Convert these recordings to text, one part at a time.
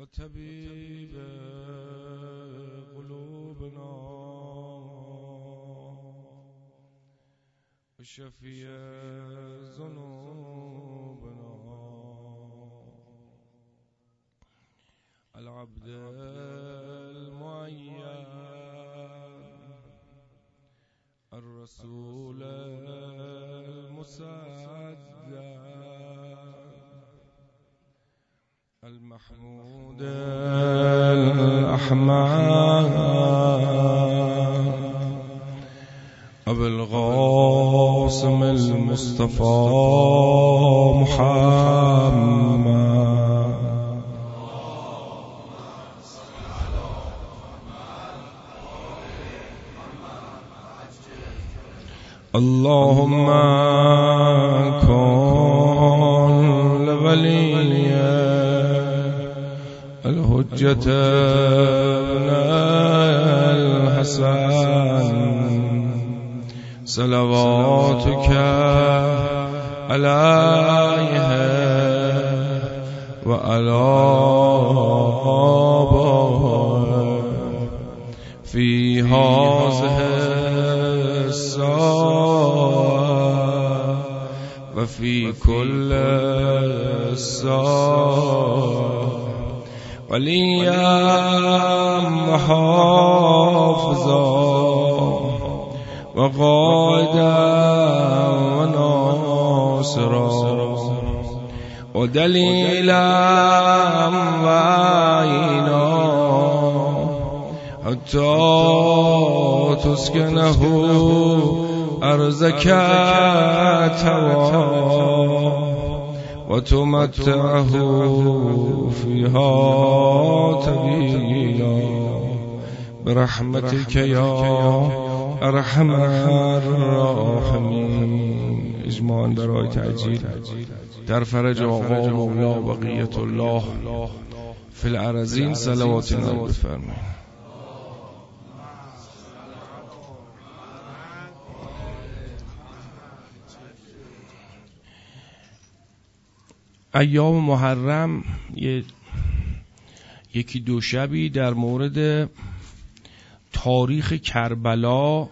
طبيب قلوبنا وشفيع ذنوبنا العبد المعين الرسول المسدد المحمود الأحمد أبو القاسم المصطفى محمد اللهم كن لولي الحجة ابن الحسن صلواتك عليه وعلى آبائه في هذه الساعة وفي كل ساعة وليا محافظا وقائدا وناصرا ودليلا وعينا حتى تسكنه أرزك توا وتمتعه فيها طويلا برحمتك يا ارحم الراحمین. اجماعاً برای تعجیل در فرج آقا مولا بقیت الله فی الارضین صلوات نازل بفرمایید. ایام محرم یکی دو شبی در مورد تاریخ کربلا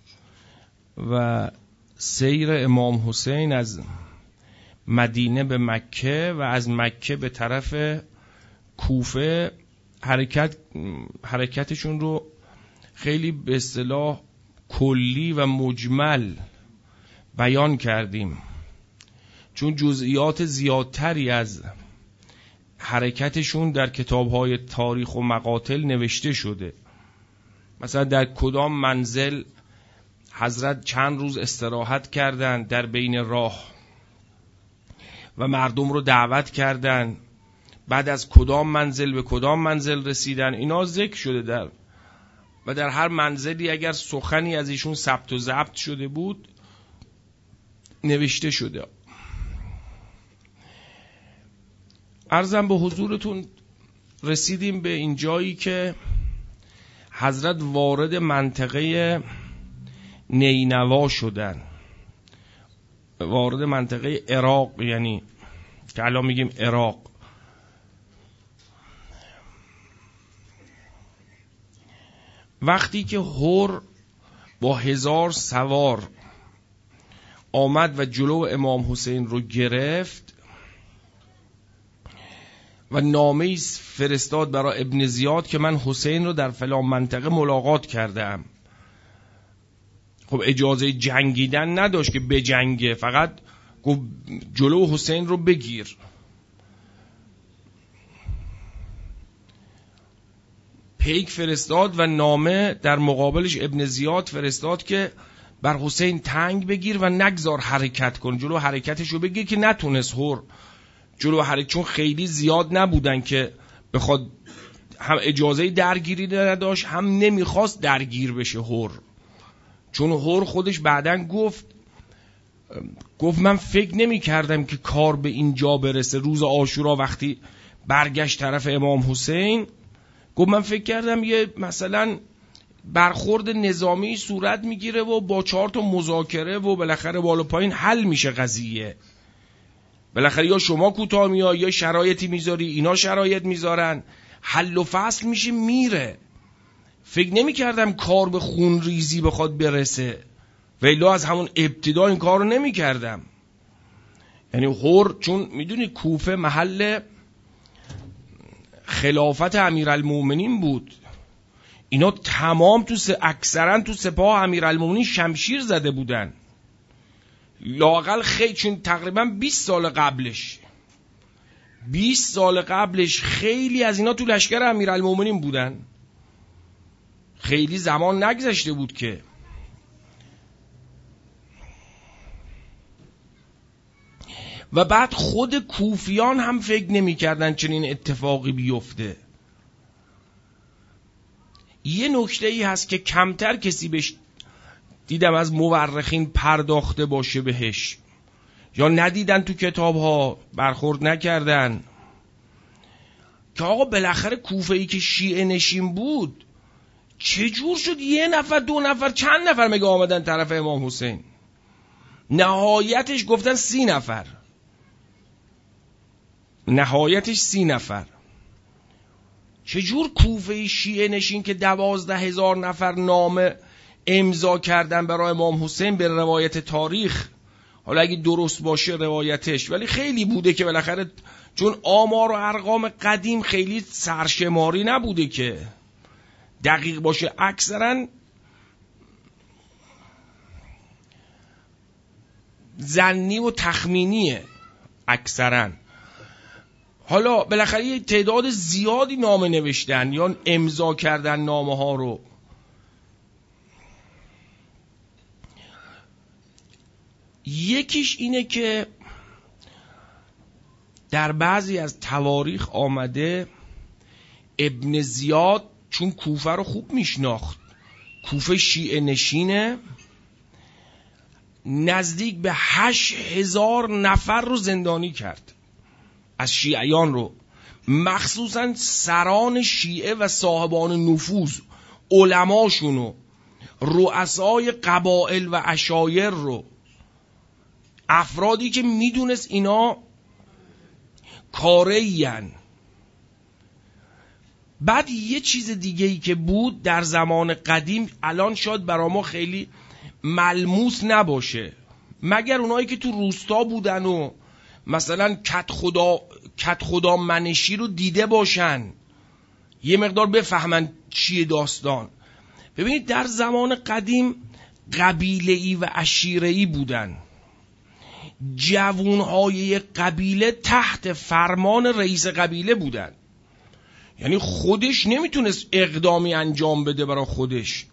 و سیر امام حسین از مدینه به مکه و از مکه به طرف کوفه حرکتشون رو خیلی به اصطلاح کلی و مجمل بیان کردیم، چون جزئیات زیادتری از حرکتشون در کتاب‌های تاریخ و مقاتل نوشته شده. مثلا در کدام منزل حضرت چند روز استراحت کردند در بین راه و مردم رو دعوت کردند، بعد از کدام منزل به کدام منزل رسیدن، اینا ذکر شده و در هر منزلی اگر سخنی از ایشون ثبت و ضبط شده بود نوشته شده. عرضم به حضورتون رسیدیم به این جایی که حضرت وارد منطقه نینوا شدن، وارد منطقه عراق، یعنی که الان میگیم عراق. وقتی که هر با 1000 سوار آمد و جلو امام حسین رو گرفت و نامه‌ای فرستاد برای ابن زیاد که من حسین رو در فلان منطقه ملاقات کردم. خب اجازه جنگیدن نداشت که بجنگه، فقط گفت جلو حسین رو بگیر. پیک فرستاد و نامه در مقابلش ابن زیاد فرستاد که بر حسین تنگ بگیر و نگذار حرکت کن، جلو حرکتش رو بگیر، که نتونست هر جلو حرکت، چون خیلی زیاد نبودن که بخواد، هم اجازه درگیری نداشت هم نمیخواست درگیر بشه هر، چون هر خودش بعدن گفت من فکر نمی کردم که کار به اینجا برسه. روز عاشورا وقتی برگشت طرف امام حسین گفت من فکر کردم یه مثلا برخورد نظامی صورت میگیره و با 4 تا مذاکره و بالاخره بالا پایین حل میشه قضیه. بالاخره یا شما کوتاه میای یا شرایطی میذاری، اینا شرایط میذارن. حل و فصل میشه میره. فکر نمی کردم کار به خون ریزی بخواد برسه، ولی از همون ابتدا این کار رو نمی کردم. یعنی هور، چون میدونی کوفه محل خلافت امیرالمومنین بود، اینا تمام اکثرا تو سپاه امیرالمومنین شمشیر زده بودن، لااقل خیلی، چون تقریبا 20 سال قبلش خیلی از اینا تو لشکر امیرالمومنین بودن، خیلی زمان نگذشته بود که. و بعد خود کوفیان هم فکر نمی کردن چنین اتفاقی بیفته. یه نکته ای هست که کمتر کسی بهش دیدم از مورخین پرداخته باشه بهش، یا ندیدن تو کتاب ها، برخورد نکردن، که آقا بالاخره کوفه ای که شیعه نشین بود چجور شد یه نفر، 2 نفر، چند نفر مگه آمدن طرف امام حسین؟ نهایتش گفتن 30 نفر، نهایتش 30 نفر. چجور کوفه شیعه نشین که 12,000 نفر نامه امضا کردن برای امام حسین به روایت تاریخ، حالا اگه درست باشه روایتش، ولی خیلی بوده که بالاخره چون آمار و ارقام قدیم خیلی سرشماری نبوده که دقیق باشه، اکثرا ظنی و تخمینیه اکثرا. حالا بالاخره یه تعداد زیادی نامه نوشتن یا امضا کردن نامه ها رو. یکیش اینه که در بعضی از تواریخ آمده ابن زیاد چون کوفه رو خوب میشناخت، کوفه شیعه نشینه، نزدیک به 8,000 نفر رو زندانی کرد از شیعیان رو، مخصوصا سران شیعه و صاحبان نفوذ، علماشونو، رؤسای قبائل و عشایر رو، افرادی که میدونست اینا کاره‌این. بعد یه چیز دیگه ای که بود در زمان قدیم، الان شاید برای ما خیلی ملموس نباشه، مگر اونایی که تو روستا بودن و مثلا کت خدا منشی رو دیده باشن، یه مقدار بفهمن چیه داستان. ببینید در زمان قدیم قبیله‌ای و عشیره‌ای بودن، جوانهای قبیله تحت فرمان رئیس قبیله بودن، یعنی خودش نمیتونست اقدامی انجام بده برای خودش،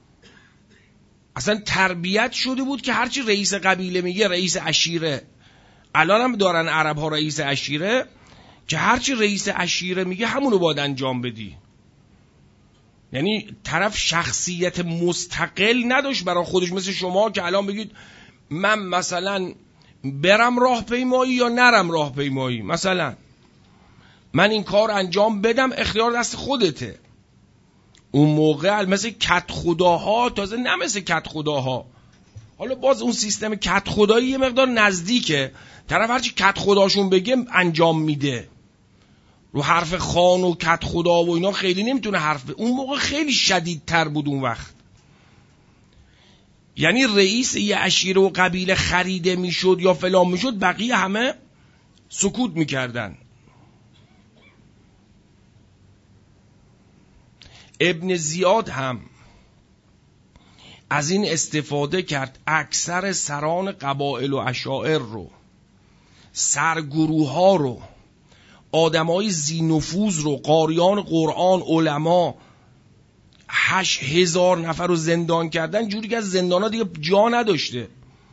اصلا تربیت شده بود که هرچی رئیس قبیله میگه رئیس عشیره. الان هم دارن عرب ها رئیس عشیره که هرچی رئیس عشیره میگه همونو باید انجام بدی. یعنی طرف شخصیت مستقل نداشت برای خودش، مثل شما که الان بگید من مثلا برم راهپیمایی یا نرم راهپیمایی، مثلا من این کار انجام بدم، اختیار دست خودته. اون موقع مثل کت خداها، تازه نه مثل کت خداها، حالا باز اون سیستم کت خدایی یه مقدار نزدیکه، طرف هرچی کت خداشون بگه انجام میده، رو حرف خان و کت خدا و اینا خیلی نمیتونه حرف اون موقع خیلی شدیدتر بود اون وقت. یعنی رئیس یه عشیره و قبیله خریده میشد یا فلان میشد، بقیه همه سکوت میکردن. ابن زیاد هم از این استفاده کرد، اکثر سران قبائل و عشائر رو، سرگروه ها رو، آدمای ذی نفوذ رو، قاریان قرآن، علما، 8,000 نفر رو زندان کردن، جوری که از زندان ها دیگه جا نداشته،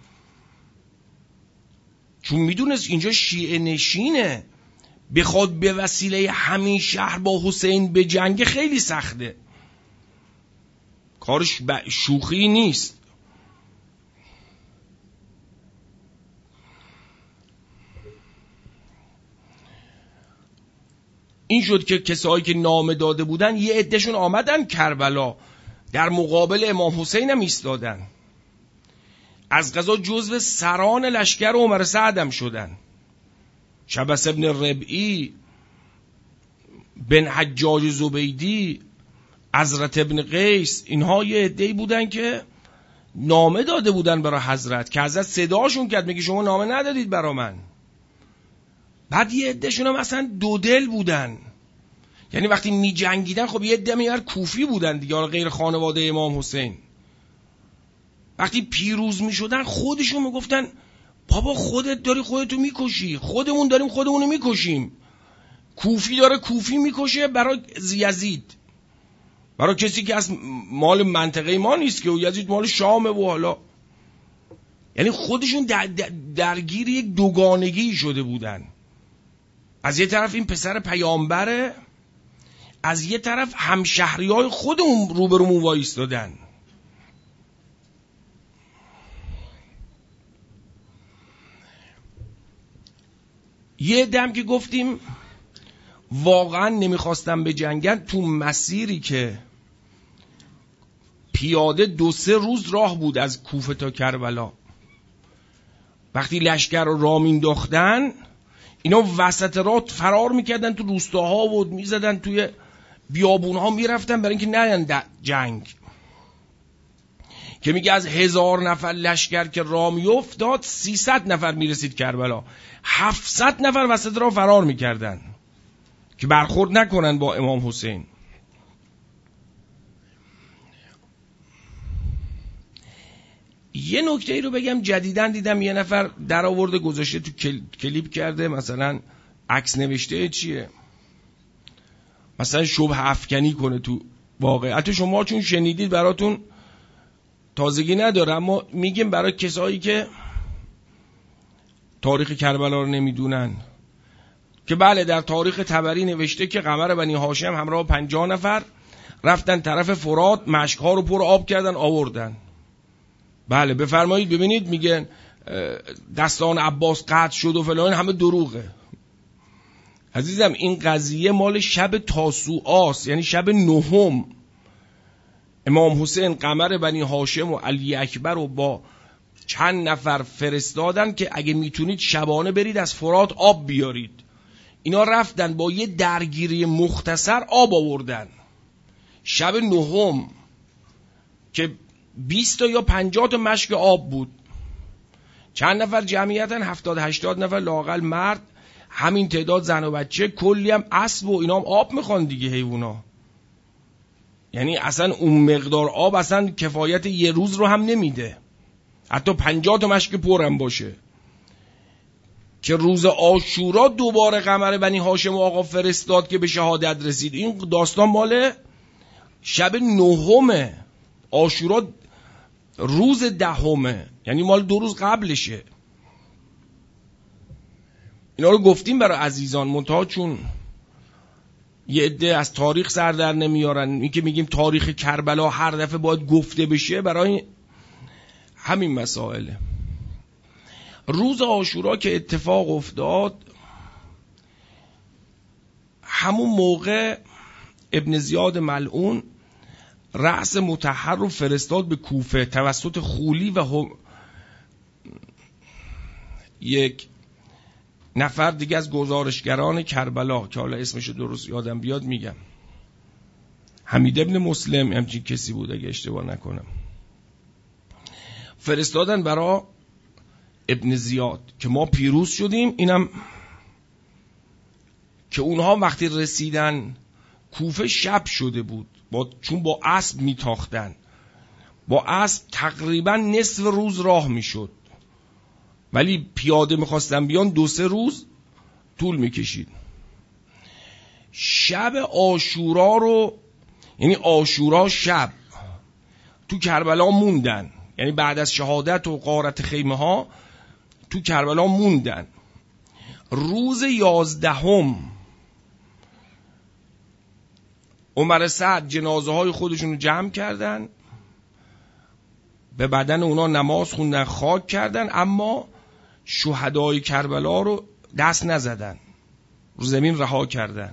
چون میدونست اینجا شیعه نشینه، بخواد به وسیله همین شهر با حسین به جنگ خیلی سخته، کارش شوخی نیست. این شد که کسایی که نامه داده بودن یه عدهشون آمدن کربلا، در مقابل امام حسین هم ایستادن، از قضا جزو سران لشکر عمر سعد هم شدن. شبس ابن ربعی بن حجاج زبیدی، حضرت ابن قیس، اینها یه عده‌ای بودن که نامه داده بودن برای حضرت که حضرت صداشون کرد میگه شما نامه ندادید برا من. بعد یه عدهشون هم اصلا دو دل بودن، یعنی وقتی می جنگیدن خب یه عده میار کوفی بودن دیگه، غیر خانواده امام حسین. وقتی پیروز می شدن خودشون میگفتن بابا خودت داری خودتو میکشی، خودمون داریم خودمونو میکشیم. کوفی داره کوفی میکشه برای یزید، برای کسی که از مال منطقه ما نیست که، و یزید مال شامه و حالا، یعنی خودشون درگیر یک دوگانگی شده بودن. از یه طرف این پسر پیامبره، از یه طرف همشهریای خودمون روبرومون وایستادن. یه دم که گفتیم واقعا نمیخواستم به جنگن، تو مسیری که پیاده 2-3 روز راه بود از کوفه تا کربلا، وقتی لشکر رو راه مینداختن اینا وسط راه فرار میکردن، تو روستاها و میزدن توی بیابونها میرفتن برای اینکه نیان جنگ. که میگه از 1000 نفر لشکر که راه میافتاد 300 نفر میرسید کربلا، 700 نفر وسط راه فرار میکردن که برخورد نکنن با امام حسین. یه نکته ای رو بگم، جدیدن دیدم یه نفر در آورده گذاشته تو کلیپ کرده، مثلا عکس نوشته چیه، مثلا شبه افکنی کنه تو واقعیت. شما چون شنیدید براتون تازگی نداره، اما میگیم برای کسایی که تاریخ کربلا رو نمیدونن که بله در تاریخ طبری نوشته که قمر بنی هاشم همراه 50 نفر رفتن طرف فرات، مشک‌ها رو پر آب کردن آوردن. بله بفرمایید ببینید، میگن دستان عباس قطع شد و فلان، همه دروغه. عزیزم این قضیه مال شب تاسوعاست، یعنی شب 9 امام حسین قمر بنی هاشم و علی اکبر رو با چند نفر فرستادن که اگه میتونید شبانه برید از فرات آب بیارید. اینا رفتن با یه درگیری مختصر آب آوردن شب 9 که 20 یا 50 تا مشک آب بود. چند نفر جمعیتن 70-80 نفر لااقل مرد، همین تعداد زن و بچه، کلی هم اسب و اینا هم آب میخوان دیگه حیونا. یعنی اصلا اون مقدار آب اصلا کفایت یه روز رو هم نمیده، حتی 50 تا مشک پرم باشه. که روز عاشورا دوباره قمر بنی هاشم و آقا فرستاد که به شهادت رسید. این داستان مال شب 9 عاشورا، روز 10، یعنی مال 2 روز قبلشه. اینا رو گفتیم برای عزیزان، منتها چون یه عده از تاریخ سر در نمیارن، این که میگیم تاریخ کربلا هر دفعه باید گفته بشه، برای همین مسائله. روز عاشورا که اتفاق افتاد، همون موقع ابن زیاد ملعون رأس مطهر رو فرستاد به کوفه توسط خولی و یک نفر دیگه از گزارشگران کربلا که حالا اسمش درست یادم بیاد میگم، حمید ابن مسلم همچین کسی بود اگه اشتباه نکنم. فرستادن برای ابن زیاد که ما پیروز شدیم. اینم که اونها وقتی رسیدن کوفه شب شده بود، چون با اسب میتاختن، با اسب تقریبا نصف روز راه میشد، ولی پیاده میخواستن بیان 2-3 روز طول میکشید. شب عاشورا رو، یعنی عاشورا شب تو کربلا موندن، یعنی بعد از شهادت و غارت خیمه ها تو کربلا موندن. روز 11 عمر سعد جنازه های خودشون رو جمع کردن، به بدن اونا نماز خوندن، خاک کردن، اما شهدای کربلا رو دست نزدن، رو زمین رها کردن.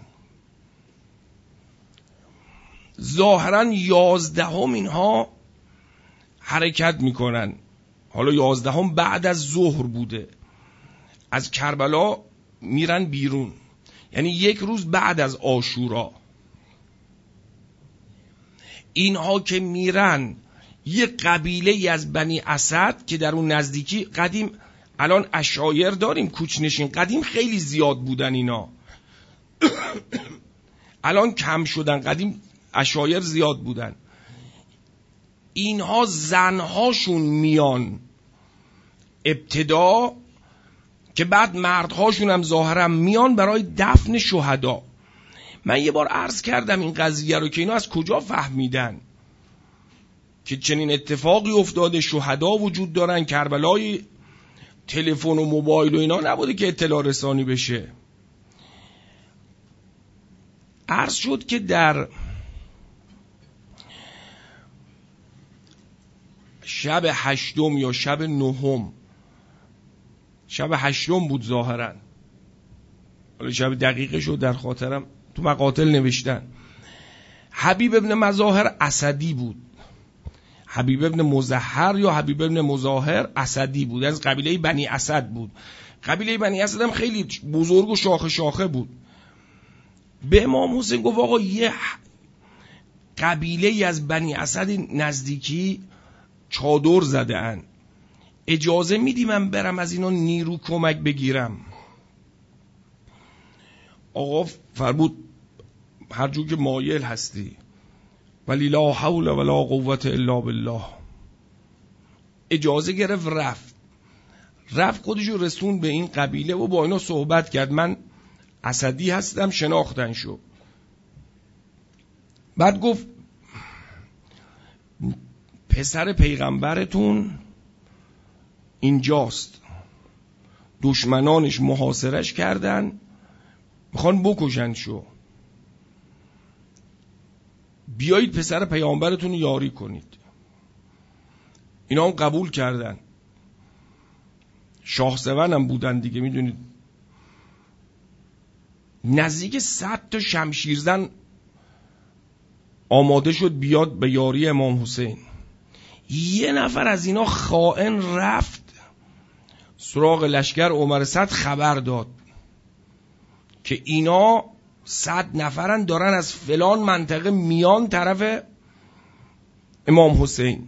ظاهرا 11 اینها حرکت میکنن. حالا 11 بعد از ظهر بوده، از کربلا میرن بیرون یعنی یک روز بعد از عاشورا. اینها که میرن یه قبیله از بنی اسد که در اون نزدیکی، قدیم الان عشایر داریم کوچنشین، قدیم خیلی زیاد بودن اینا الان کم شدن، قدیم عشایر زیاد بودن. اینها زنهاشون میان ابتدا، که بعد مردهاشون هم ظاهرا میان برای دفن شهدا. من یه بار عرض کردم این قضیه رو که اینا از کجا فهمیدن که چنین اتفاقی افتاده، شهدا وجود دارن، کربلای تلفن و موبایل و اینا نبوده که اطلاع رسانی بشه. عرض شد که در شب 8 یا شب 9، شب 8 بود ظاهرا، حالا شب دقیقش رو در خاطرم تو مقاتل نوشتن، حبیب ابن مظاهر اسدی بود. حبیب ابن مظهر یا حبیب ابن مظاهر اسدی بود، از قبیله بنی اسد بود. قبیله بنی اسد هم خیلی بزرگ و شاخه شاخه بود. به امام حسین گفت آقا یه قبیله از بنی اسد نزدیکی چادر زده ان، اجازه میدی من برم از اینا نیرو کمک بگیرم؟ آقا فرمود هر جور که مایل هستی، ولی لا حول ولا قوة الا بالله. اجازه گرفت، رفت خودشو رسون به این قبیله و با اینا صحبت کرد. من اسدی هستم، شناختن شو. بعد گفت پسر پیغمبرتون اینجاست، دشمنانش محاصرش کردن، میخوان بکشن شو، بیایید پسر پیامبرتون رو یاری کنید. اینا هم قبول کردن. شاه سون هم بودن دیگه، میدونید نزدیک 100 تا شمشیرزن آماده شد بیاد به یاری امام حسین. یه نفر از اینا خائن رفت سراغ لشکر عمر صد، خبر داد که اینا 100 نفرن دارن از فلان منطقه میان طرف امام حسین.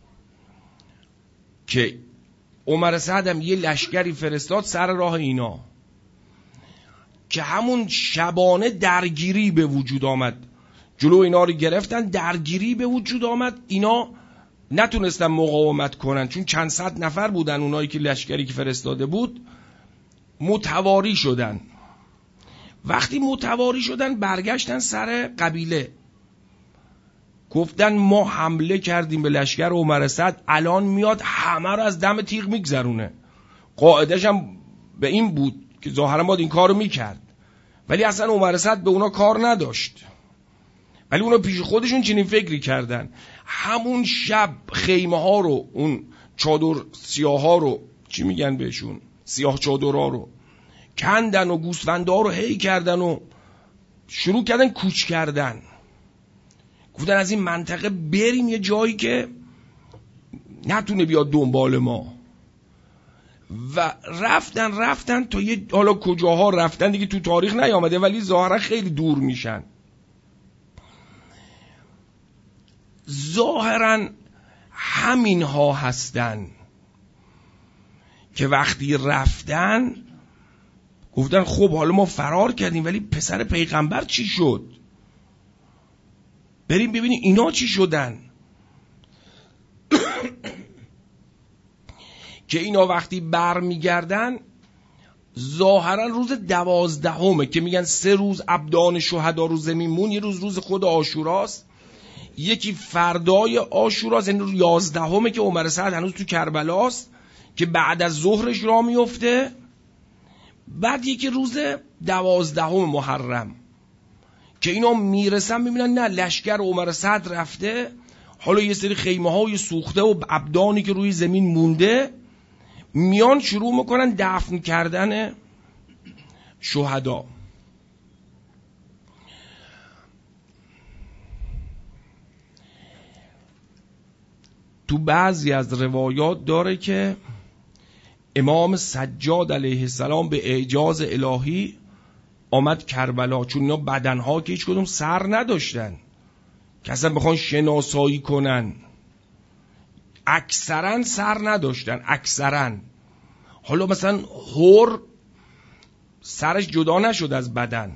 که عمر سعد هم یه لشکری فرستاد سر راه اینا، که همون شبانه درگیری به وجود آمد، جلو اینا رو گرفتن، درگیری به وجود آمد. اینا نتونستن مقاومت کنن چون چند صد نفر بودن، اونایی که لشکری که فرستاده بود متواری شدن. وقتی متواری شدن برگشتن سر قبیله، گفتن ما حمله کردیم به لشکر عمر سعد، الان میاد همه رو از دم تیغ میگذرونه. قاعدش هم به این بود که ظاهرا باید این کارو میکرد، ولی اصلا عمر سعد به اونا کار نداشت، ولی اونا پیش خودشون چنین فکری کردن. همون شب خیمه ها رو، اون چادر سیاه ها رو، چی میگن بهشون، سیاه چادر ها رو کندن و گوسفنده ها رو هی کردن و شروع کردن کوچ کردن. گفتن از این منطقه بریم یه جایی که نتونه بیاد دنبال ما. و رفتن تا یه، حالا کجاها رفتن دیگه تو تاریخ نیامده، ولی ظاهرا خیلی دور میشن. ظاهرا همین ها هستن که وقتی رفتن گفتن خب حالا ما فرار کردیم، ولی پسر پیغمبر چی شد؟ بریم ببینیم اینا چی شدن. که اینا وقتی بر میگردن ظاهرا روز 12 که میگن 3 روز ابدان شهدا رو زمین مون، یه روز خود عاشوراست، یکی فردای عاشوراست، یعنی 11 که عمر سعد هنوز تو کربلاست که بعد از ظهرش راه میفته، بعد یکی روز 12 محرم که اینا میرسن میبینن نه لشکر عمر سعد رفته، حالا یه سری خیمه های سوخته و ابدانی که روی زمین مونده، میان شروع میکنن دفن کردن شهدا. تو بعضی از روایات داره که امام سجاد علیه السلام به اعجاز الهی آمد کربلا، چون اینا بدنها که هیچ کدوم سر نداشتن که اصلا بخوان شناسایی کنن، اکثرا سر نداشتن اکثرا. حالا مثلا هور سرش جدا نشد از بدن،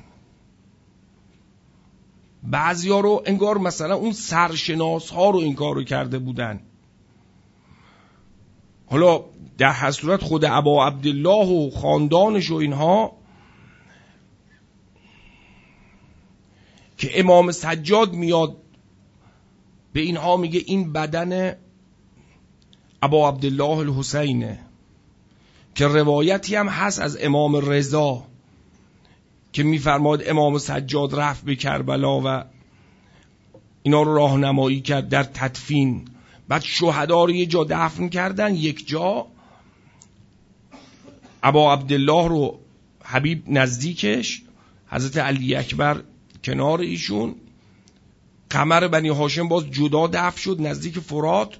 بعضی ها رو انگار مثلا اون سرشناس ها رو این کار رو کرده بودن. حالا در هر صورت خود ابا عبدالله و خاندانش و اینها که امام سجاد میاد به اینها میگه این بدن ابا عبدالله الحسینه، که روایتی هم هست از امام رضا که میفرماد امام سجاد رفت به کربلا و اینا رو راهنمایی کرد در تدفین. بعد شهدا رو یه جا دفن کردن، یک جا ابا عبدالله رو حبیب نزدیکش، حضرت علی اکبر کنار ایشون، قمر بنی هاشم باز جدا دفن شد نزدیک فرات.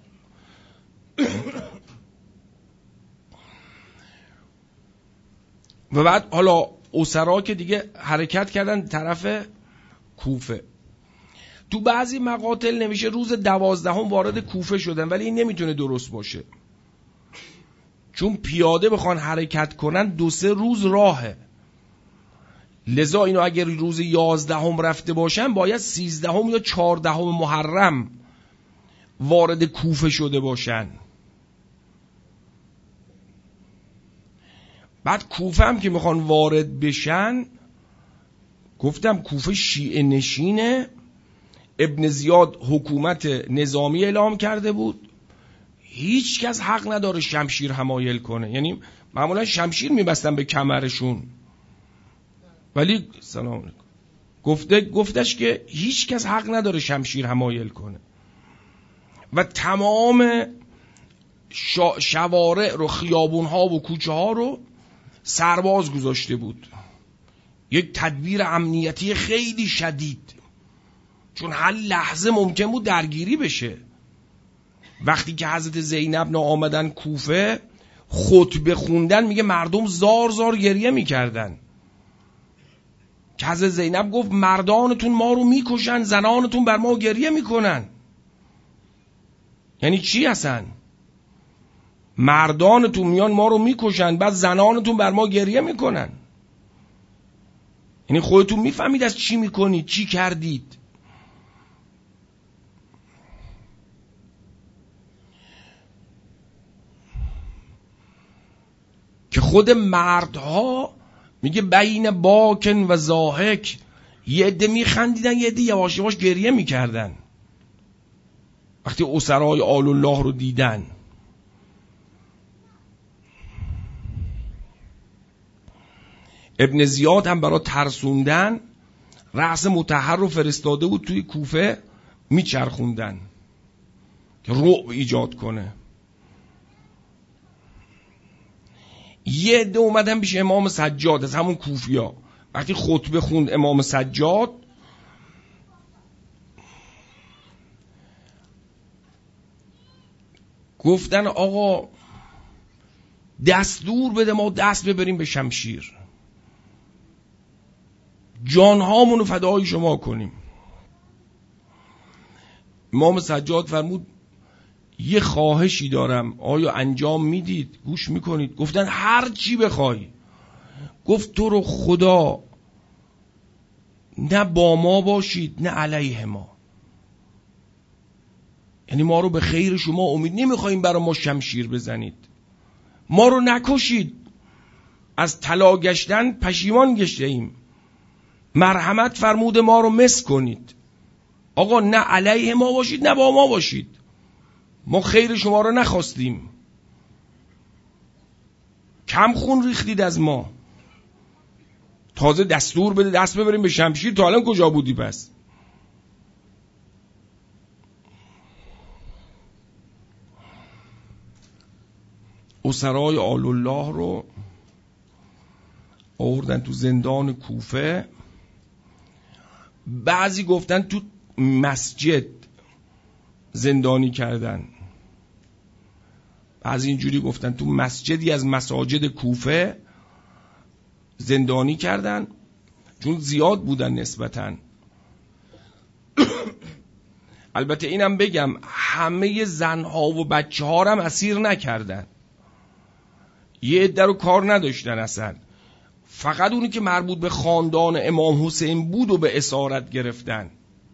و بعد حالا اسرا که دیگه حرکت کردن طرف کوفه. تو بعضی مقاتل نمیشه روز 12 وارد کوفه شدن، ولی این نمیتونه درست باشه، چون پیاده بخوان حرکت کنن 2-3 روز راهه. لذا اینو اگر روز 11 رفته باشن باید 13 یا 14 محرم وارد کوفه شده باشن. بعد کوفه هم که میخوان وارد بشن، گفتم کوفه شیعه نشینه، ابن زیاد حکومت نظامی اعلام کرده بود، هیچ کس حق نداره شمشیر حمایل کنه. یعنی معمولا شمشیر میبستن به کمرشون، ولی سلام علیکم گفتش که هیچ کس حق نداره شمشیر حمایل کنه و تمام شوارع رو، خیابونها و کوچه ها رو سرباز گذاشته بود. یک تدبیر امنیتی خیلی شدید، چون هر لحظه ممکن بود درگیری بشه. وقتی که حضرت زینب آمدن کوفه خطبه خوندن، میگه مردم زار زار گریه میکردن که حضرت زینب گفت مردانتون ما رو میکشن، زنانتون بر ما گریه میکنن. یعنی چی اصلا؟ مردانتون میان ما رو میکشن، بعد زنانتون بر ما گریه میکنن. یعنی خودتون میفهمید از چی میکنید، چی کردید. که خود مردها میگه بین باکن و زاهک، یه عده میخندیدن یه عده یواش یواش گریه میکردن وقتی اسرای آل الله رو دیدن. ابن زیاد هم برای ترسوندن رأس مطهر رو فرستاده بود توی کوفه میچرخوندن که رعب ایجاد کنه. یه عده اومدن پیش امام سجاد از همون کوفیا، وقتی خطبه خوند امام سجاد گفتن آقا دستور بده ما دست ببریم به شمشیر، جانهامونو فدای شما کنیم. امام سجاد فرمود یه خواهشی دارم، آیا انجام میدید؟ گوش میکنید؟ گفتن هر چی بخوای. گفت تو رو خدا نه با ما باشید نه علیه ما، یعنی ما رو به خیر شما امید نمیخواییم برای ما شمشیر بزنید، ما رو نکشید، از طلا گشتن پشیمان گشته ایم، مرحمت فرمود ما رو مس کنید. آقا نه علیه ما باشید نه با ما باشید، ما خیر شما رو نخواستیم، کم خون ریختید از ما، تازه دستور بده دست ببریم به شمشیر. تا الان کجا بودی پس؟ اسرای آل الله رو آوردن تو زندان کوفه. بعضی گفتن تو مسجد زندانی کردن، بعضی اینجوری گفتن تو مسجدی از مساجد کوفه زندانی کردن. چون زیاد بودن نسبتاً. البته اینم بگم همه زنها و بچه ها هم اسیر نکردن، یه عده رو کار نداشتن اصلا، فقط اونی که مربوط به خاندان امام حسین بود و به اسارت گرفتن،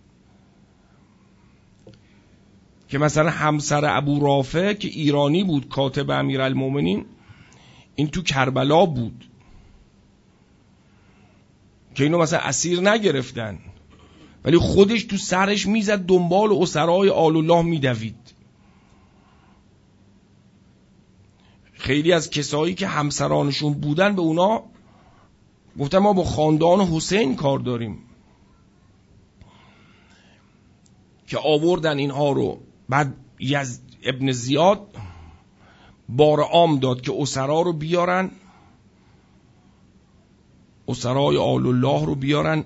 که مثلا همسر ابو رافع که ایرانی بود، کاتب امیرالمومنین، این تو کربلا بود که اینو مثلا اسیر نگرفتن، ولی خودش تو سرش میزد دنبال اسرای آل الله میدوید. خیلی از کسایی که همسرانشون بودن به اونا گفتن ما با خاندان حسین کار داریم، که آوردن اینها رو. بعد ابن زیاد بار عام داد که اسرا رو بیارن، اسرای آل الله رو بیارن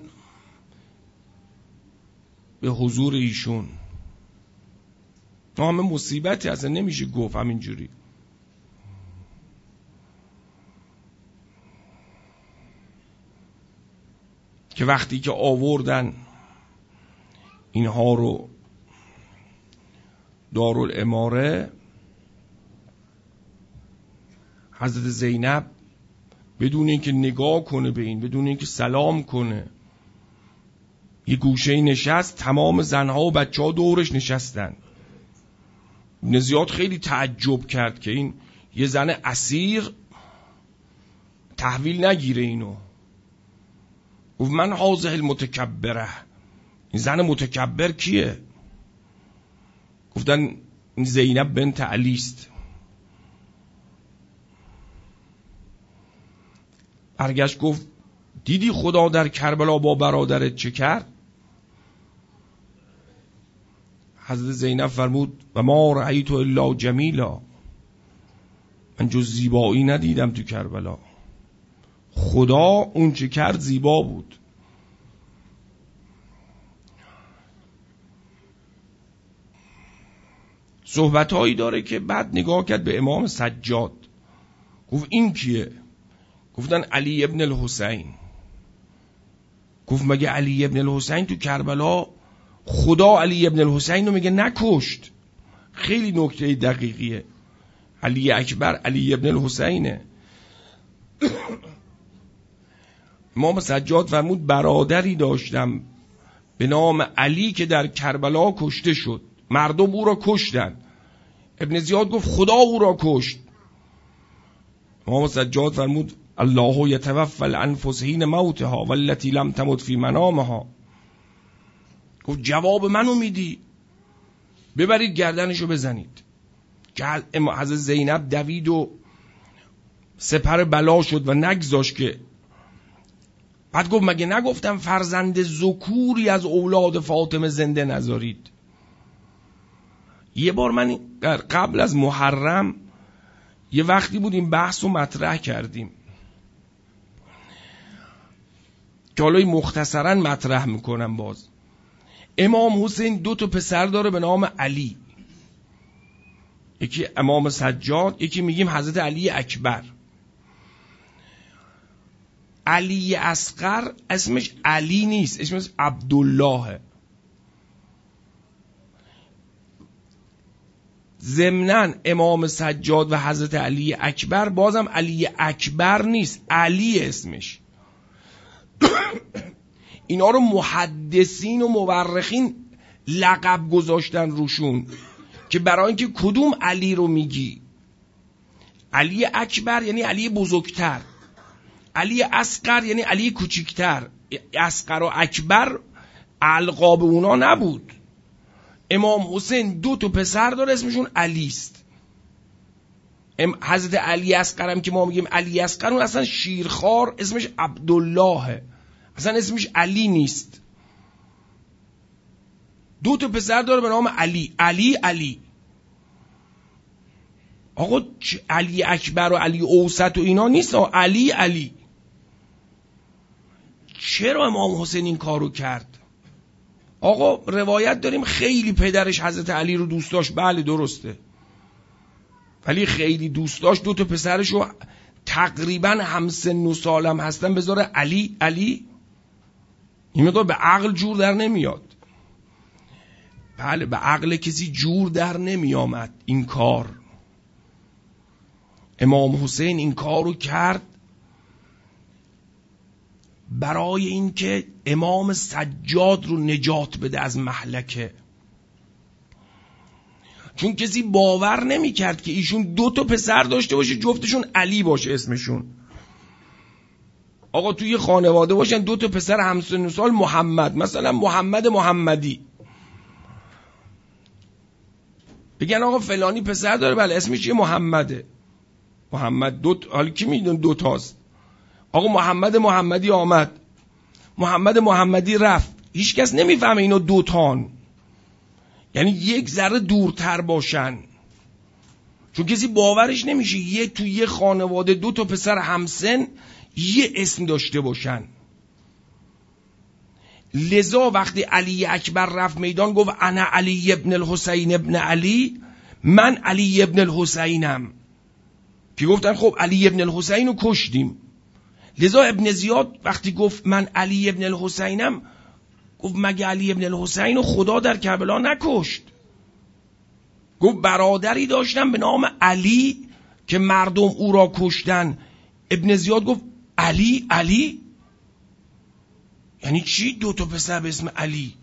به حضور ایشون. همه مصیبتی اصلا نمیشه گفت همینجوری. که وقتی که آوردن اینها رو دارالاماره، حضرت زینب بدون اینکه نگاه کنه به این، بدون اینکه سلام کنه، یه گوشه نشست، تمام زنها و بچه ها دورش نشستن. ابن زیاد خیلی تعجب کرد که این یه زن اسیر تحویل نگیره اینو. گفت من هازه المتکبره، این زن متکبر کیه؟ گفتن این زینب بنت علی است. برگشت گفت دیدی خدا در کربلا با برادرت چه کرد؟ حضرت زینب فرمود و ما رأیت الا جمیلا، من جز زیبایی ندیدم تو کربلا، خدا اون چه کرد زیبا بود. صحبتهایی داره که بعد نگاه کرد به امام سجاد، گفت این کیه؟ گفتن علی ابن الحسین. گفت مگه علی ابن الحسین تو کربلا خدا علی ابن الحسین رو میگه نکشت؟ خیلی نکته دقیقیه. علی اکبر علی ابن الحسینه. امام سجاد فرمود برادری داشتم به نام علی که در کربلا کشته شد، مردم او را کشتن. ابن زیاد گفت خدا او را کشت. امام سجاد فرمود الله یتوفی الانفس حین موتها والتی لم تمت فی منامها. گفت جواب منو میدی؟ ببرید گردنشو بزنید. که حضرت زینب دوید و سپر بلا شد و نگذاشت که. بعد گفت مگه نگفتم فرزند ذکوری از اولاد فاطمه زنده نذارید؟ یه بار من قبل از محرم یه وقتی بود این بحث رو مطرح کردیم که حالا مختصرا مطرح میکنم. باز امام حسین 2 پسر داره به نام علی، یکی امام سجاد، یکی میگیم حضرت علی اکبر. علی اصغر اسمش علی نیست، اسمش عبدالله. ضمناً امام سجاد و حضرت علی اکبر بازم علی اکبر نیست، علی اسمش. اینا رو محدثین و مورخین لقب گذاشتن روشون که برای اینکه کدوم علی رو میگی. علی اکبر یعنی علی بزرگتر، علی اصغر یعنی علی کوچیکتر. اصغر و اکبر القاب اونا نبود. امام حسین 2 پسر داره اسمشون علی است. حضرت علی اصغر هم که ما میگیم علی اصغر، اون اصلا شیرخوار اسمش عبدالله، اصلا اسمش علی نیست. 2 پسر داره به نام علی. علی آقا علی اکبر و علی اوسط و اینا نیست، علی. چرا امام حسین این کارو کرد؟ آقا روایت داریم خیلی پدرش حضرت علی رو دوست داشت، بله درسته، ولی خیلی دوست داشت 2 پسرش رو تقریبا همسن و سالم هستن بذاره علی. این مقدار به عقل جور در نمیاد. بله، به عقل کسی جور در نمی آمد این کار. امام حسین این کار رو کرد برای اینکه امام سجاد رو نجات بده از مهلکه. چون کسی باور نمی کرد که ایشون 2 پسر داشته باشه، جفتشون علی باشه اسمشون. آقا توی خانواده باشن 2 پسر همسن سال محمد، مثلا محمد محمدی، بگن آقا فلانی پسر داره، بله اسمش یه محمده، محمد حالا کی میدون 2 تاست. آقا محمد محمدی آمد، محمد محمدی رفت، هیچ کس نمیفهمه اینا 2 تان، یعنی یک ذره دورتر باشن. چون کسی باورش نمیشه توی یه خانواده 2 پسر همسن یه اسم داشته باشن. لذا وقتی علی اکبر رفت میدان گفت انا علی ابن الحسین ابن علی، من علی ابن الحسینم. که گفتن خب علی ابن الحسین رو کشتیم. لذا ابن زیاد وقتی گفت من علی ابن الحسینم، گفت مگه علی ابن الحسین رو خدا در کربلا نکشت؟ گفت برادری داشتم به نام علی که مردم او را کشتن. ابن زیاد گفت علی علی یعنی چی 2 پسر به اسم علی؟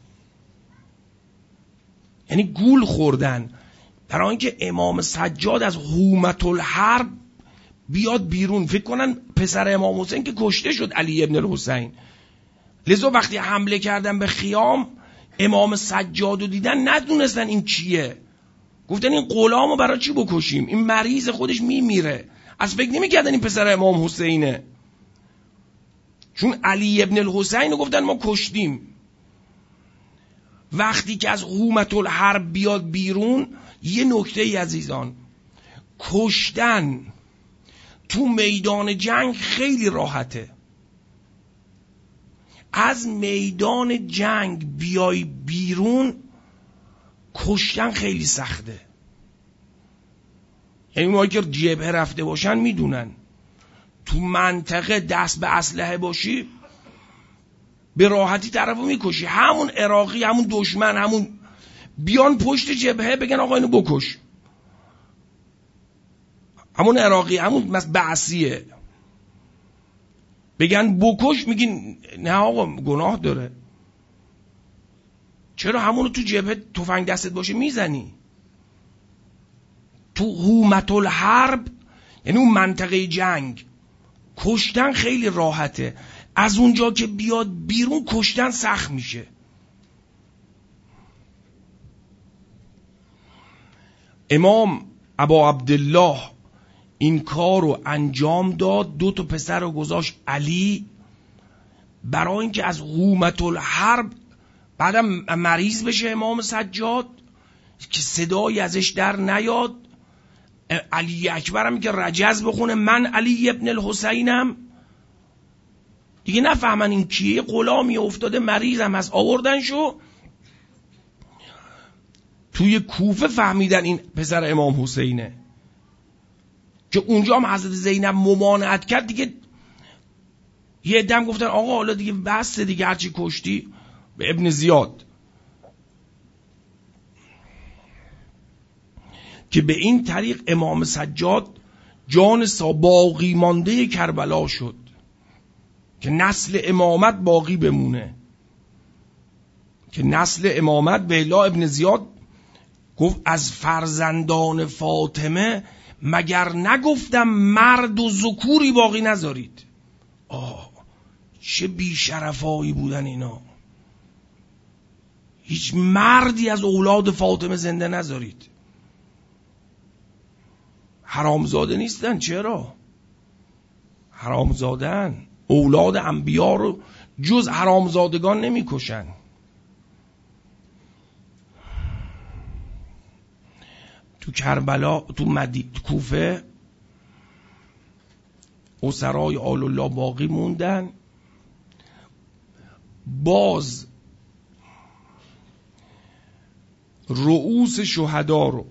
یعنی گول خوردن. برای اینکه امام سجاد از هومة الحرب بیاد بیرون، فکر کنن پسر امام حسین که کشته شد علی ابن الحسین. لذا وقتی حمله کردن به خیام، امام سجاد رو دیدن ندونستن این کیه، گفتن این غلامو برای چی بکشیم، این مریض خودش میمیره. از فکر نمیکردن این پسر امام حسینه، چون علی ابن الحسین رو گفتن ما کشتیم. وقتی که از هومة الحرب بیاد بیرون، یه نکته ای عزیزان، کشتن تو میدان جنگ خیلی راحته، از میدان جنگ بیای بیرون کشتن خیلی سخته. یعنی اونایی که جبهه رفته باشن میدونن تو منطقه دست به اسلحه باشی به راحتی طرفو میکشی. همون عراقی، همون دشمن، همون بیان پشت جبهه بگن آقا اینو بکش، همون عراقی، همون بعثیه، بگن بکش، میگین نه آقا گناه داره. چرا همونو تو جبهه تفنگ دستت باشه میزنی؟ تو هومة الحرب یعنی اون منطقه جنگ کشتن خیلی راحته، از اونجا که بیاد بیرون کشتن سخت میشه. امام ابا عبدالله این کار رو انجام داد، 2 پسر رو گذاشت علی، برای اینکه از هومة الحرب بعدم مریض بشه امام سجاد که صدایی ازش در نیاد. علی اکبر هم که رجز بخونه من علی ابن الحسینم، دیگه نفهمن این کیه، غلامی افتاده مریضم از آوردن شو. توی کوفه فهمیدن این پسر امام حسینه، که اونجا هم حضرت زینب ممانعت کرد دیگه. یه عده‌ام گفتن آقا حالا دیگه بس دیگه، هرچی کشتی. به ابن زیاد که به این طریق امام سجاد جان باقی مانده کربلا شد که نسل امامت باقی بمونه، که نسل امامت. به الا ابن زیاد گفت از فرزندان فاطمه مگر نگفتم مرد و ذکوری باقی نذارید. چه بیشرفایی بودن اینا، هیچ مردی از اولاد فاطمه زنده نذارید. حرامزاده نیستن. چرا؟ حرامزادن. اولاد انبیا رو جز حرامزادگان نمی کشن. تو کربلا، تو کوفه اسرای آل الله باقی موندن. باز رؤوس شهدا رو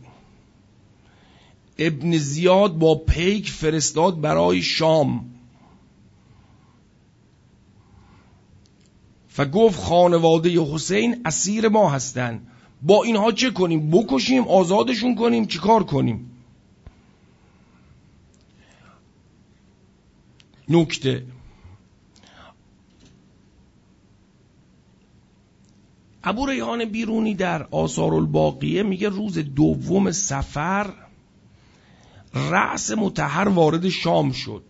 ابن زیاد با پیک فرستاد برای شام. و گفت خانواده حسین اسیر ما هستن، با اینها چه کنیم؟ بکشیم؟ آزادشون کنیم؟ چی کار کنیم؟ نکته ابو ریحان بیرونی در آثار الباقیه میگه روز 2 صفر رأس مطهر وارد شام شد.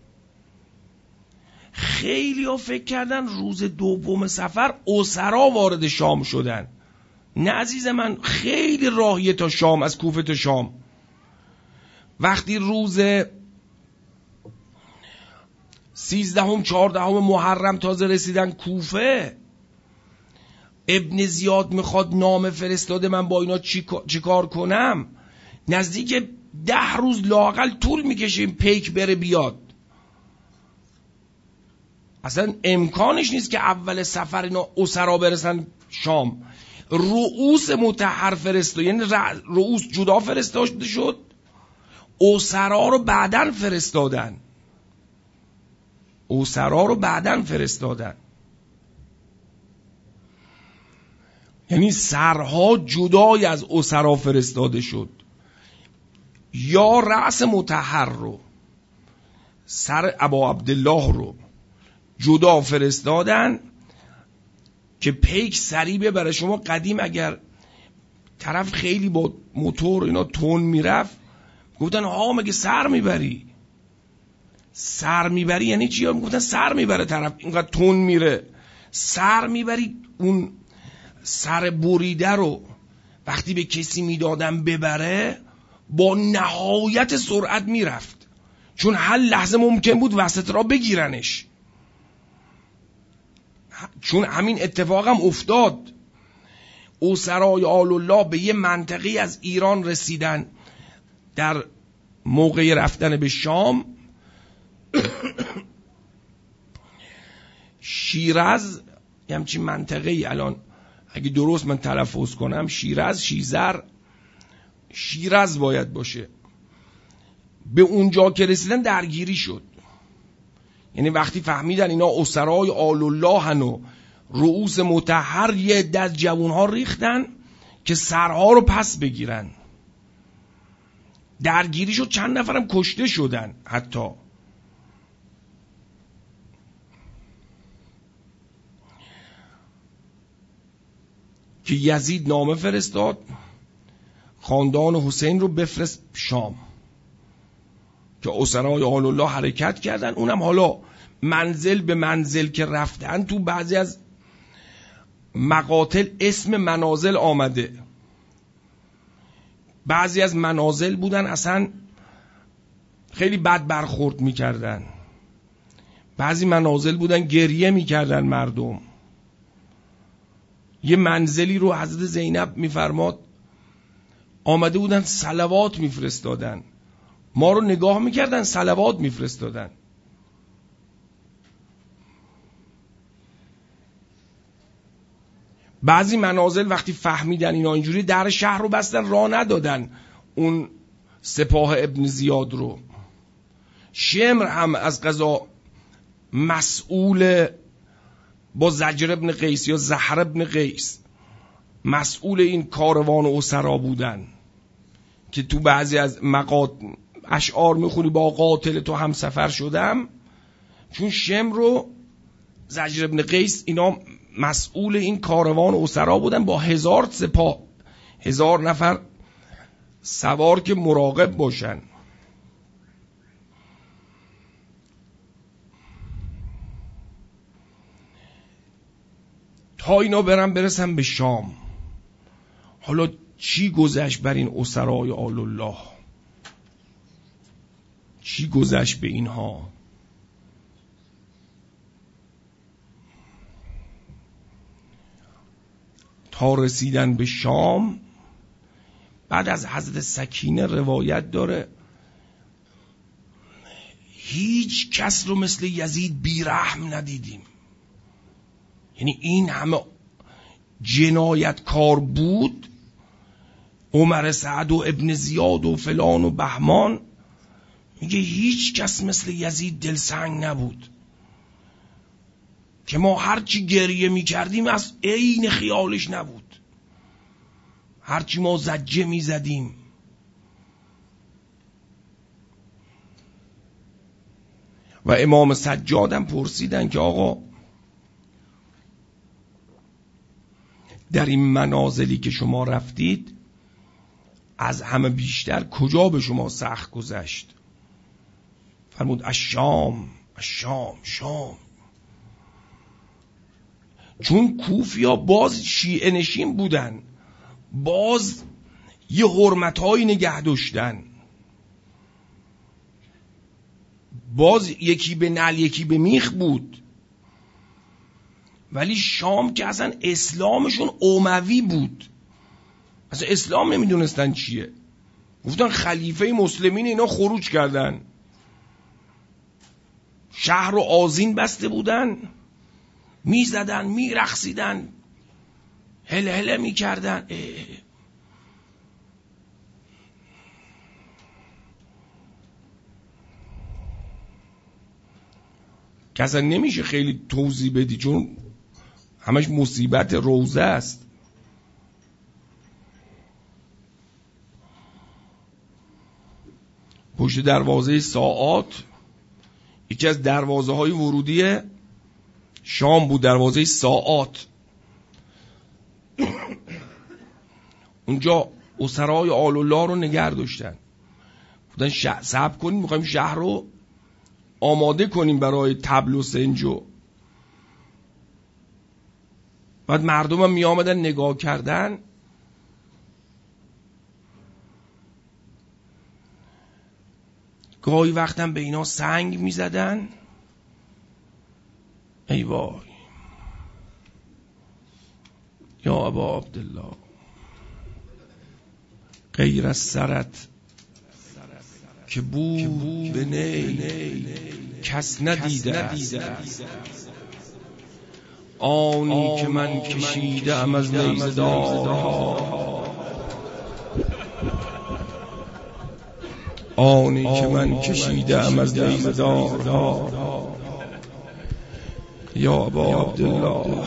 خیلی ها فکر کردن روز 2 صفر اسرا وارد شام شدن. نه عزیز من، خیلی راهیه تا شام، از کوفه تا شام. وقتی روز 13 14 محرم تازه رسیدن کوفه، ابن زیاد میخواد نامه فرستاده من با اینا چی کار کنم، نزدیک 10 روز لااقل طول میکشه این پیک بره بیاد. اصلا امکانش نیست که اول سفر اینا اسرا برسن شام. رؤوس مطهر فرستاد، یعنی رؤوس جدا فرستاده شد، اسرا رو بعدن فرستادن. اسرا رو بعدن فرستادن، یعنی سرها جدای از اسرا فرستاده شد. یا رأس مطهر رو، سر ابا عبدالله رو جدا فرستادن که پیک سریع ببره. شما قدیم اگر طرف خیلی با موتور اینا تون میرفت، گفتن ها مگه سر میبری؟ سر میبری یعنی چی؟ گفتن سر میبره طرف اینقدر تون میره. سر میبری، اون سر بریده رو وقتی به کسی میدادن ببره با نهایت سرعت میرفت، چون هر لحظه ممکن بود وسط را بگیرنش. چون همین اتفاق هم افتاد. اسرای آل الله به یه منطقی از ایران رسیدن در موقع رفتن به شام. شیراز همچین منطقه‌ای، الان اگه درست من تلفظ کنم شیراز باید باشه. به اونجا که رسیدن درگیری شد. یعنی وقتی فهمیدن اینا اسرای آل الله هن و رؤوس مطهر، یه عده از جوانها ریختن که سرها رو پس بگیرن. درگیری شد، چند نفرم کشته شدن حتی. که یزید نامه فرستاد خاندان حسین رو بفرست شام، که اسرای آل الله حرکت کردن. اونم حالا منزل به منزل که رفتن، تو بعضی از مقاتل اسم منازل آمده. بعضی از منازل بودن اصلا خیلی بد برخورد میکردن، بعضی منازل بودن گریه میکردن مردم. یه منزلی رو حضرت زینب میفرماد آمده بودن صلوات میفرستادن، ما رو نگاه میکردن صلوات میفرستادن. بعضی منازل وقتی فهمیدن اینا اینجوری، در شهر رو بستن، راه ندادن اون سپاه ابن زیاد رو. شمر هم از قضا مسئول با زجر ابن قیس یا زهر ابن قیس مسئول این کاروان و اسرا بودن، که تو بعضی از اشعار میخونی با قاتل تو هم سفر شدم. چون شمر رو زجر ابن قیس اینا مسئول این کاروان و اسرا بودن، با 1000 سپاه، 1000 نفر سوار که مراقب باشن. تا اینا برسن به شام. حالا چی گذشت بر این اسرای آل الله؟ چی گذشت به اینها؟ تا رسیدن به شام، بعد از حضرت سکینه روایت داره هیچ کس رو مثل یزید بیرحم ندیدیم. یعنی این همه جنایتکار بود، عمر سعد و ابن زیاد و فلان و بهمان، میگه هیچ کس مثل یزید دلسنگ نبود. که ما هرچی گریه می کردیم از عین خیالش نبود، هرچی ما زجه می زدیم. و امام سجادم پرسیدن که آقا در این منازلی که شما رفتید از همه بیشتر کجا به شما سخت گذشت؟ فرمود الشام، الشام، شام. چون کوفیا باز شیعه نشین بودن، باز یه حرمت‌هایی نگه داشتن، باز یکی به نعل یکی به میخ بود. ولی شام که اصلا اسلامشون اموی بود، اصلا اسلام نمیدونستن چیه. گفتن خلیفه مسلمین، اینا خروج کردن، شهر رو آذین بسته بودن، میزدن، میرقصیدن، هله هله میکردن. که اصلا نمیشه خیلی توضیح بدی چون همش مصیبت روزه است. پشت دروازه ساعات یکی از دروازه های ورودی شام بود، دروازه ساعات. اونجا اسرای آل الله رو نگه داشتن، بودن صبر کنیم، میخوایم شهر رو آماده کنیم برای طبل و سنجو. بعد مردم هم می آمدن نگاه کردن. گاهی وقتم به اینا سنگ می زدن. ای وای یا ابا عبدالله، غیر از سرت که بود به نی کس ندیده است. آنی که من کشیدم از نیزدارها، آنی که من کشیدم از نیزدارها. یا ابا عبدالله،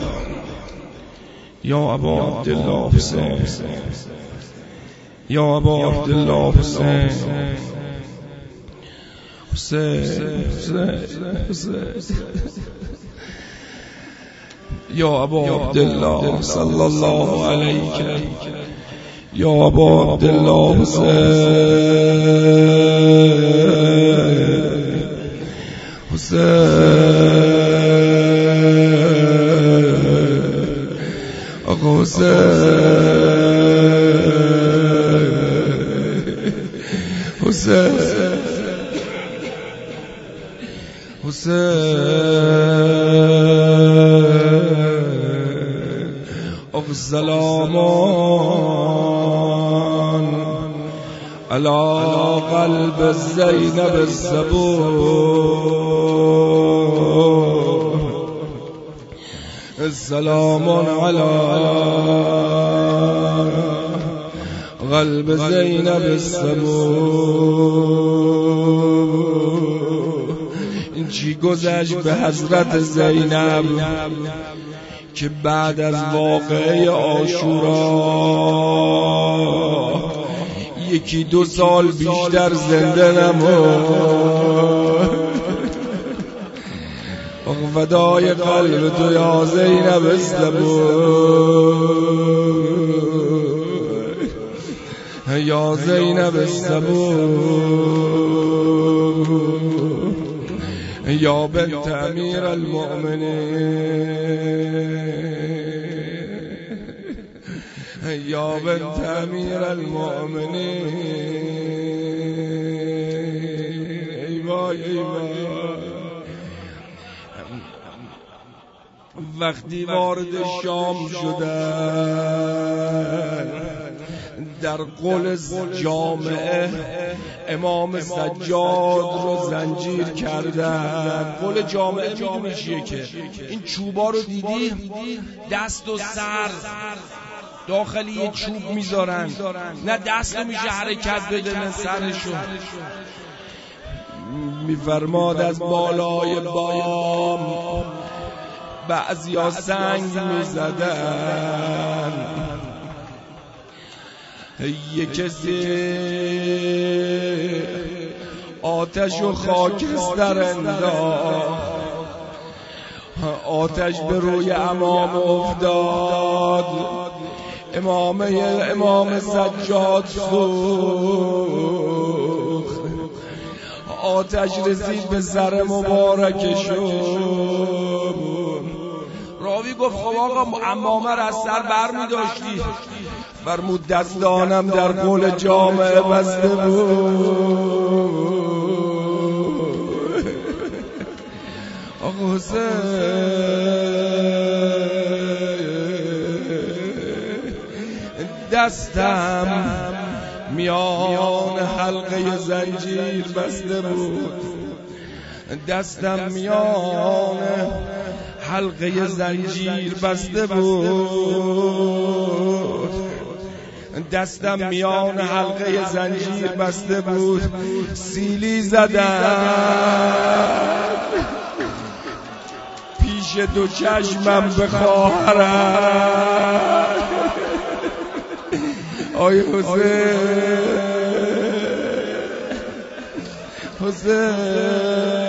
یا ابا عبدالله حسین، یا ابا عبدالله حسین، یا ابا عبدالله صلی الله علیه، یا ابا عبدالله آقا سلامان علی قلب زینب الصبور، سلامان علی قلب زینب الصبور. این چی گذشت به حضرت زینب که بعد از واقعه عاشورا یکی 2 سال بیشتر زنده نموند. فدای قلب تو یا زینب الصبور، یا زینب الصبور، یا بنت امیر المؤمنین، یا بنت امیر المؤمنین. ای وای ای وای. وقتی وارد شام شدن در قل جامعه امام سجاد رو زنجیر کردن. قل جامعه میدونی چیه؟ که این چوبا رو دیدی دست و سر داخل یه چوب میذارن، نه دست رو میشه حرکت بده نه سرشو. میفرماد از بالای بام بعضیا سنگ میزدن، یه کسی آتش و خاکستر انداخت، آتش به روی امام افتاد، امام سجاد سوخت، آتش رسید به سر مبارکشون. راوی گفت خب آقا امامه را از سر بر می داشتی؟ فرمود دستانم در قول جامعه بسته بود. آقا حسین دستم میان حلقه زنجیر بسته بود، دستم میان حلقه زنجیر بسته بود، دستم میان حلقه زنجیر بسته بود. سیلی زدم پیش دو چشمم به خواهرم. آی حسین